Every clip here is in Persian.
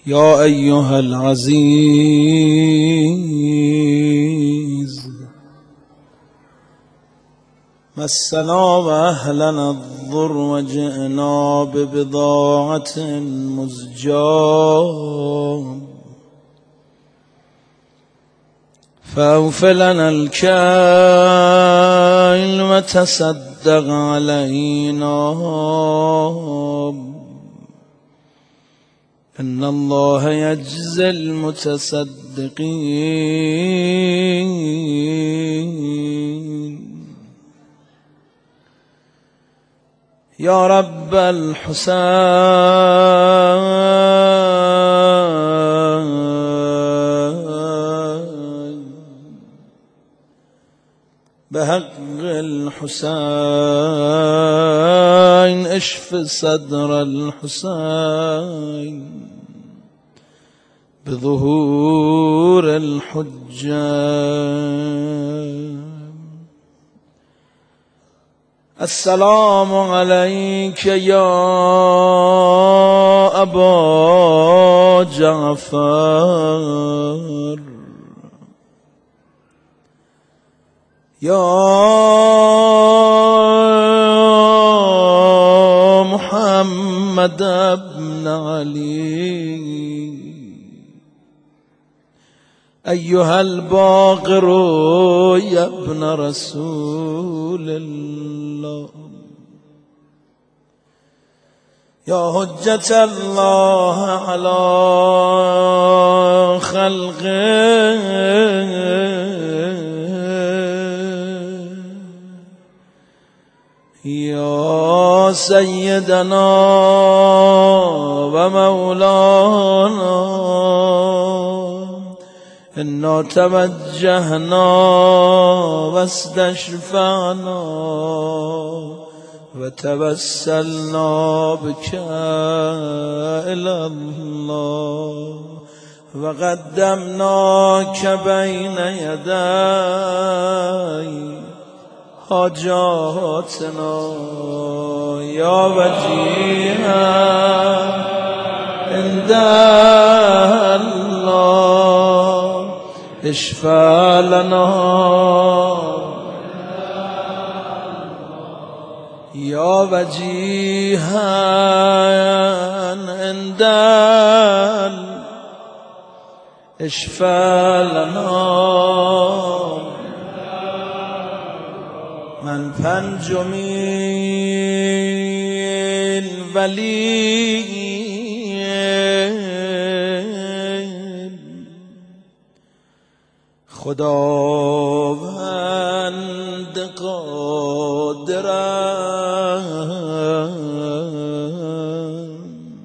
يا أيها العزيز مسنا وأهلنا الضر وجئنا ببضاعة مزجاة فأوف لنا الكيل وتصدق علينا إن الله يجزي المتصدقين. يا رب الحسين بحق الحسين اشف صدر الحسين بظهور الحجة. السلام عليك يا أبا جعفر يا محمد بن علي أيها الباقر يا ابن رسول الله يا حجة الله على خلقه يا سيدنا ومولانا إنا توجهنا واستشفعنا وتوسلنا بك إلى الله وقدمناك بين يدي حاجاتنا يا وجيها عند الله اشفع لنا يا وجيها عند اشفع لنا من پنجمی ولی خداوند قادرم.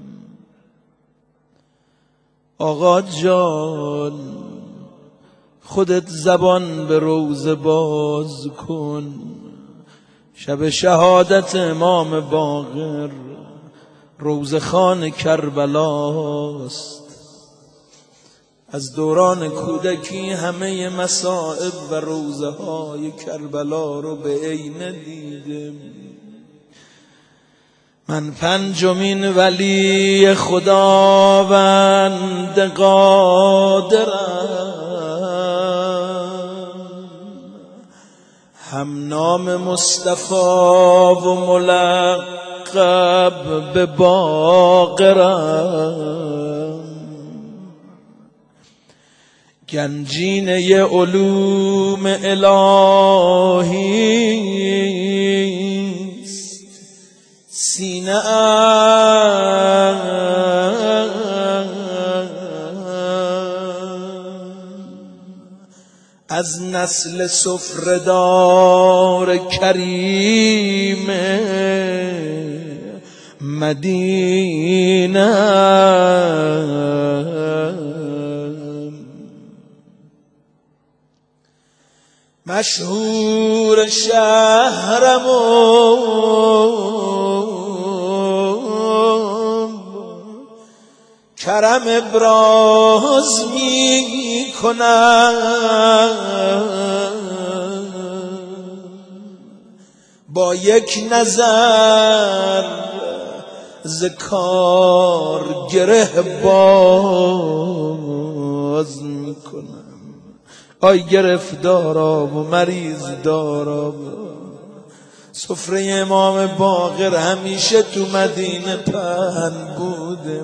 آقا جان خودت زبان به روزه باز کن، شب شهادت امام باقر روزه خان کربلاست. از دوران کودکی همه مصائب و روزه های کربلا رو به عینه دیدم. من پنجمین ولی خداوند قادرم، هم نام مصطفی و ملقب به باقرم، گنجینه علوم الهی است سینه از نسل سفره‌دار کریم مدینه. مشهور شهرم کرم ابراز می کنم، با یک نظر ز کار گره باز میکنم. آی گرفتارا و مریض دارا، سفره امام باقر همیشه تو مدینه پهن بوده.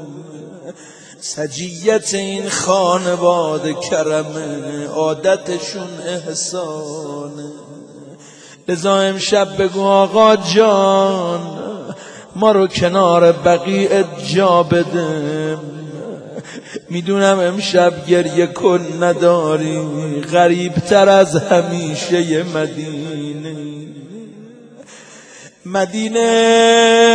سجیت این خانواده کرمه، عادتشون احسانه. لذا امشب بگو آقا جان ما رو کنار بقیع جا بده. میدونم امشب گریه کن نداری، غریب تر از همیشه مدینه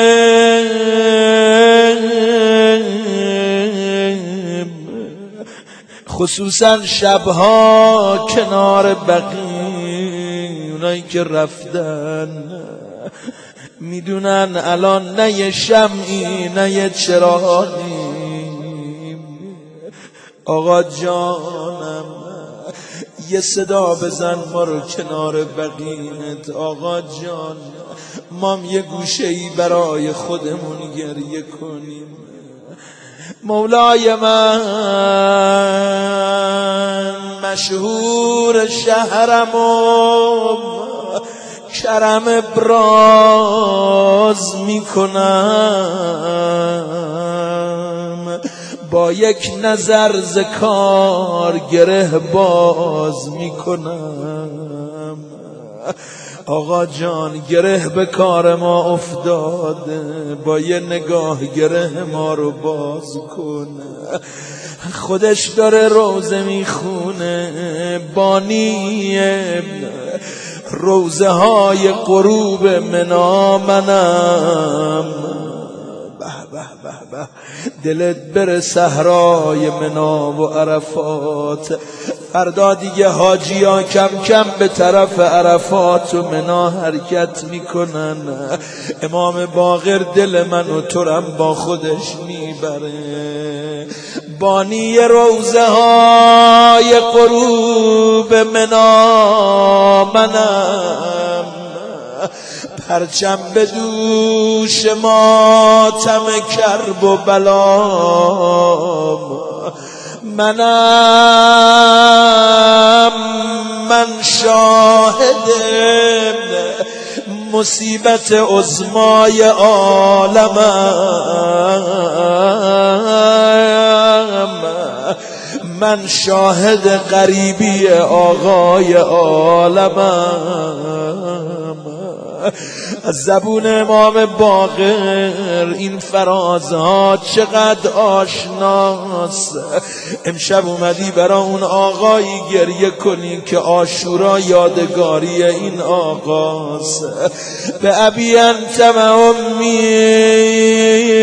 خصوصا شبها کنار بقیع، اونایی که رفتن میدونن الان نه یه شمعی نه یه چراغی. آقا جانم یه صدا بزن ما رو کنار بقیت. آقا جان ما یه گوشه‌ای برای خودمون گریه کنیم. مولای من مشهور شهرم و کرم ابراز میکنم، با یک نظر ز کار گره باز میکنم. آقا جان گره به کار ما افتاده، با یه نگاه گره ما رو باز کنه. خودش داره روزه میخونه، بانی روزه های غروب منا منم. دلت بره صحرای منا و عرفات، فردا دیگه حاجی ها کم کم به طرف عرفات و منا حرکت میکنن. امام باقر دل من و ترم با خودش میبره. بانی روزه های غروب منا منم، پرچم به دوش ماتم کرب و بلام منم. من شاهد مصیبت عظمای عالمم، من شاهد غریبی آقای عالمم. از زبون امام باقر این فرازها چقدر آشناست. امشب اومدی برا اون آقایی گریه کنی که عاشورا یادگاری این آقاست. به ابی انت و امی،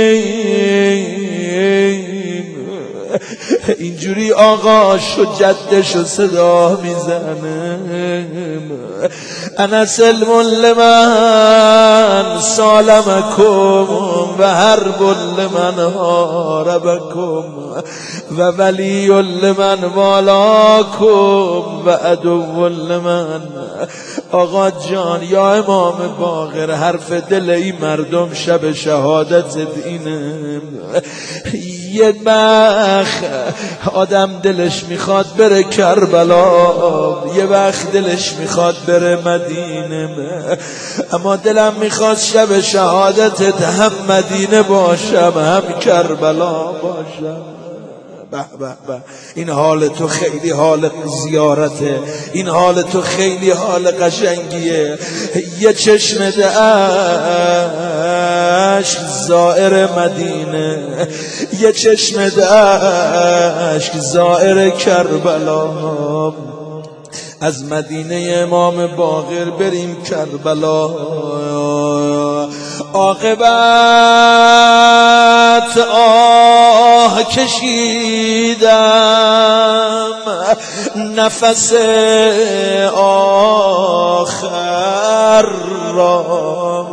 اینجوری آقاش و جدش و صدا میزنه. انا سلم لمن سالمکم و حرب لمن حاربکم و ولی لمن والاکم و عدو لمن. آقا جان یا امام باقر حرف دل این مردم شب شهادت اینه. یه وقت آدم دلش میخواد بره کربلا، یه وقت دلش میخواد بره مدینه، اما دلم میخواد شب شهادتت هم مدینه باشم هم کربلا باشم. به به به، این حال تو خیلی حال زیارته، این حال تو خیلی حال قشنگیه. یه چشم اشک زائر مدینه، یه چشم اشک زائر کربلا. از مدینه امام باقر بریم کربلا. عاقبت آه کشیدم نفس آخر را.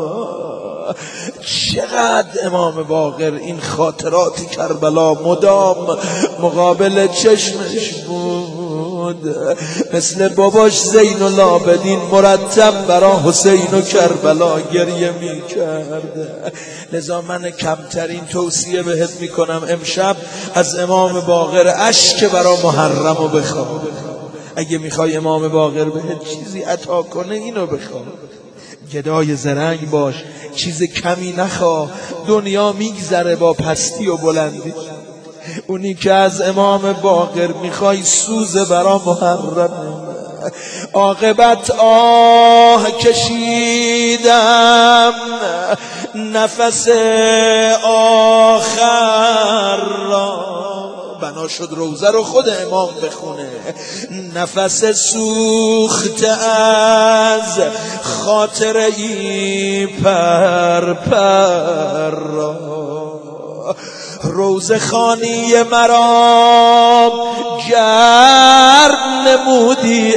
چقدر امام باقر این خاطرات کربلا مدام مقابل چشمش بود. بود. مثل باباش زین العابدین مرتب برا حسین و کربلا گریه میکرد. لذا من کمترین توصیه بهت میکنم امشب از امام باقر اشک برا محرم رو بخواه. اگه میخوای امام باقر بهت چیزی عطا کنه اینو بخواه. گدای زرنگ باش، چیز کمی نخواه. دنیا میگذره با پستی و بلندی. اونی که از امام باقر میخوای سوز برا محرم. عاقبت آه کشیدم نفس آخر را، بنا شد روزه رو خود امام بخونه. نفس سوخته از خاطر ای پر را، روزه خانی مرا گرد نمودی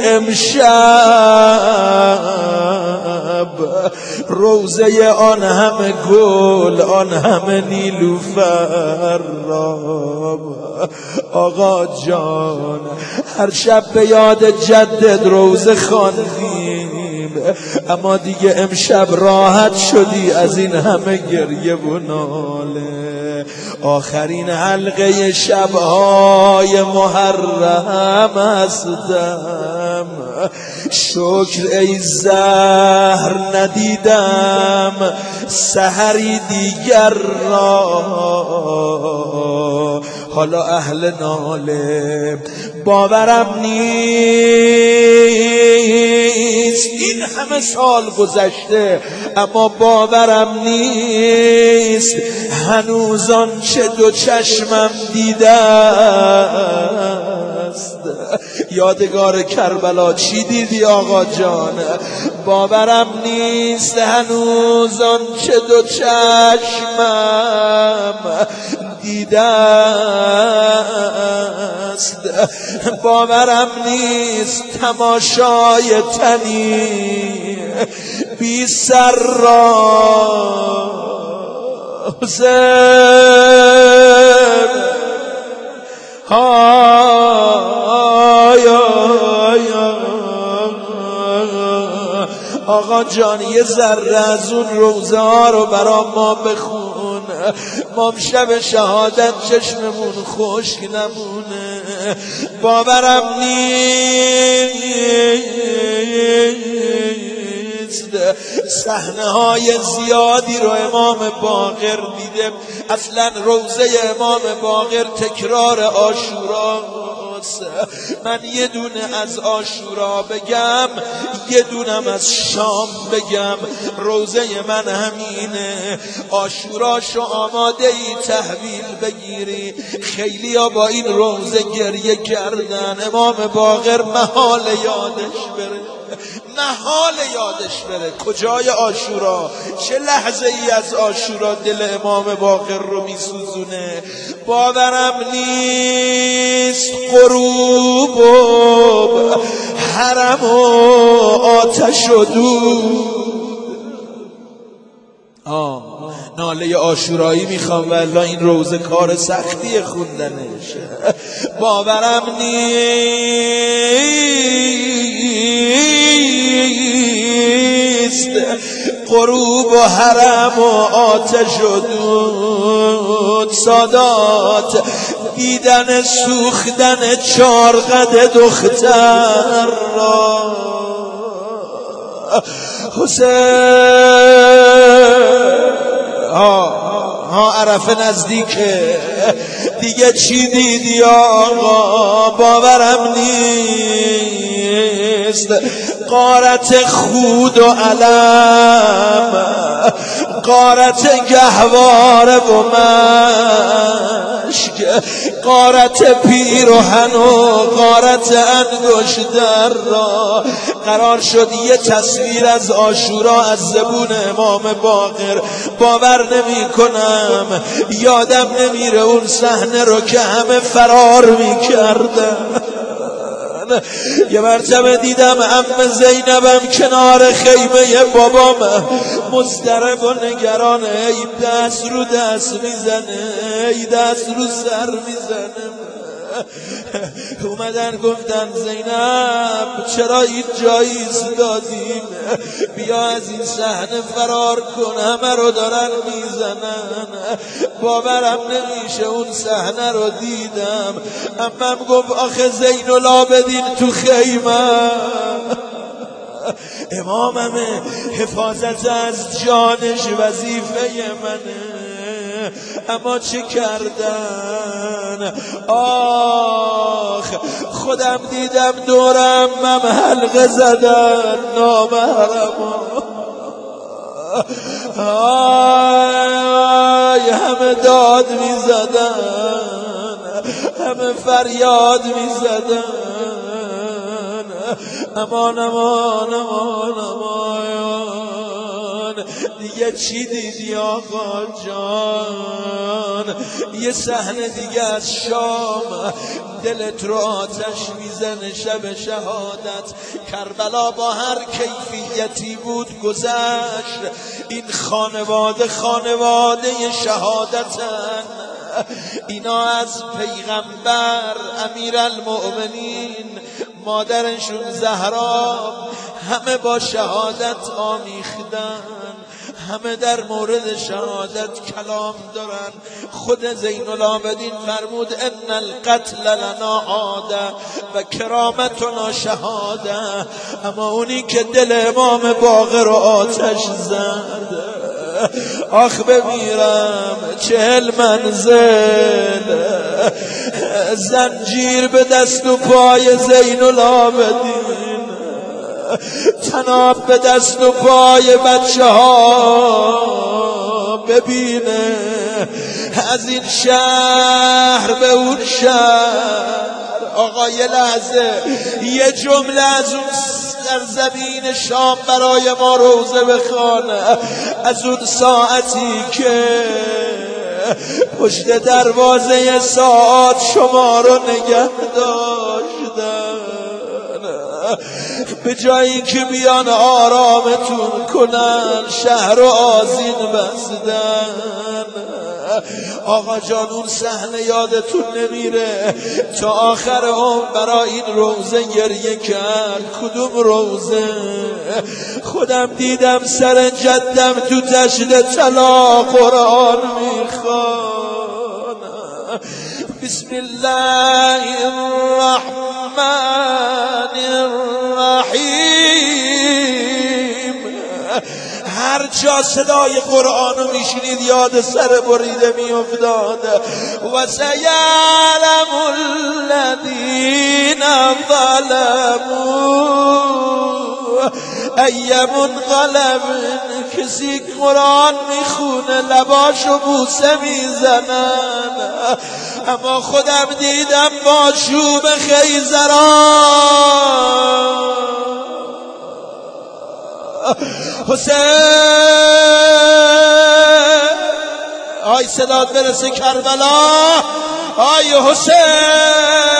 امشب. روزه آن همه گل، آن همه نیلوفر را. آقا جان هر شب به یاد جدت روزه خواندیم، اما دیگه امشب راحت شدی از این همه گریه و ناله. آخرین حلقه شبهای محرم هستم، شکر ای زهر ندیدم سحری دیگر را. حالا اهل ناله باورم نیست، این همه سال گذشته اما باورم نیست هنوز آنچه دو چشمم دیده است. یادگار کربلا چی دیدی آقا جان؟ باورم نیست هنوز آنچه دو چشمم دیده است. باورم نیست تماشای تنی بی سر را. حسین آقا جان یه ذره از اون روزه ها رو برا ما بخون. ما شب شهادت چشممون خشک نمونه. باورم نیست صحنه های زیادی رو امام باقر دیده. اصلا روزه امام باقر تکرار عاشورا. من یه دونه از عاشورا بگم، یه دونم از شام بگم. روزه من همینه، عاشوراشو آماده ای تحویل بگیری. خیلی ها با این روزه گریه کردن. امام باقر محال یادش بره، محال یادش بره. کجای عاشورا؟ چه لحظه ای از عاشورا دل امام باقر رو میسوزونه. باورم نیست غروب و حرم و آتش و دود. ناله عاشورایی میخوام والله این روزه کار سختی خوندنش. باورم نیست غروب و حرم و آتش و دود. سادات دیدن سوختن چارقد دختر را. حسین عرفه نزدیکه دیگه چی دیدی آقا؟ باورم نیست غارت خود و علم، غارت گهواره و مشک، غارت پیرهن و غارت انگشتر را. قرار شد یه تصویر از عاشورا از زبون امام باقر. باور نمی کنم، یادم نمیره اون صحنه رو که همه فرار میکردن. یه مرتبه دیدم عمه زینبم کنار خیمه بابام مضطرب و نگرانه، ای دست رو دست میزنه، ای دست رو سر میزنه. اومدن گفتن زینب چرا این جایی ایستادیم، بیا از این صحنه فرار کن، همه رو دارن میزنن. باورم نمیشه اون صحنه رو دیدم. امم گفت آخه زین العابدین تو خیمه، اماممه، حفاظت از جانش وظیفه منه، اما چه کردن؟ آخ خودم دیدم دورم هم حلقه زدن نامحرما، آی همه داد میزدن، همه فریاد میزدن، امان امان امان امان. دیگه چی دیدی آقا جان؟ یه صحنه دیگه از شام دلت رو آتش میزنه. شب شهادت کربلا با هر کیفیتی بود گذشت. این خانواده خانواده شهادتن، اینا از پیغمبر امیرالمؤمنین مادرشون زهرا همه با شهادت آمیختن، همه در مورد شهادت کلام دارن. خود زین العابدین فرمود ان القتل لنا عاده و کرامتنا شهاده، اما اونی که دل امام باقر رو آتش زد، آخ بمیرم 40 منزل زنجیر به دست و پای زین العابدین، تناب به دست و پای بچه ها، ببینه از این شهر به اون شهر. آقا یه لحظه یه جمله از اون در زمین شام برای ما روزه بخوانه، از اون ساعتی که پشت دروازه ساعت شما رو نگه داشتن، به جایی که بیان آرامتون کنن شهر رو آذین بستن. آقا جان اون صحنه یادتون نمیره؟ تا آخر عمر برای این روزه گریه کرد. کدوم روزه؟ خودم دیدم سر جدم تو تشت طلا قرآن میخوان. بسم الله الرحمن الرحیم. هر جا صدای قرآن رو میشنید یاد سر بریده میافتاد. و سیعلم الذین ظلموا ای منقلب. کسی قرآن میخونه لباشو بوسه میزنن، اما خودم دیدم با چوب خیزران حسین. آی صدات برسه کربلا، آی حسین.